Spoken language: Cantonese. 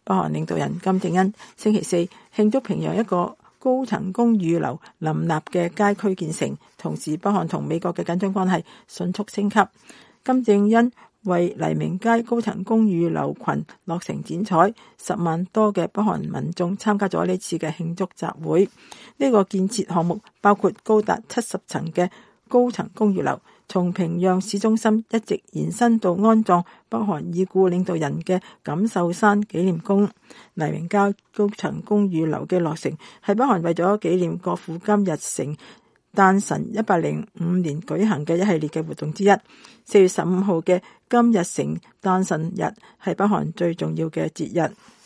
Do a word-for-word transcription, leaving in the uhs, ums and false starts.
北韓領導人金正恩星期四慶祝平壤一個高層公寓樓林立嘅街區建成，同時北韓同美國嘅緊張關係迅速升級。金正恩為黎明街高層公寓樓群落成剪彩，十萬多嘅北韓民眾參加咗呢次嘅慶祝集會。呢、這個建設項目包括高達七十層嘅高層公寓樓，從平壤市中心一直延伸到安葬北韓已故領導人嘅錦繡山紀念宮。黎明街高層公寓樓嘅落成係北韓為咗紀念國父金日成誕辰一百零五年舉行嘅一系列嘅活動之一。四月十五號嘅金日成誕辰日係北韓最重要嘅節日。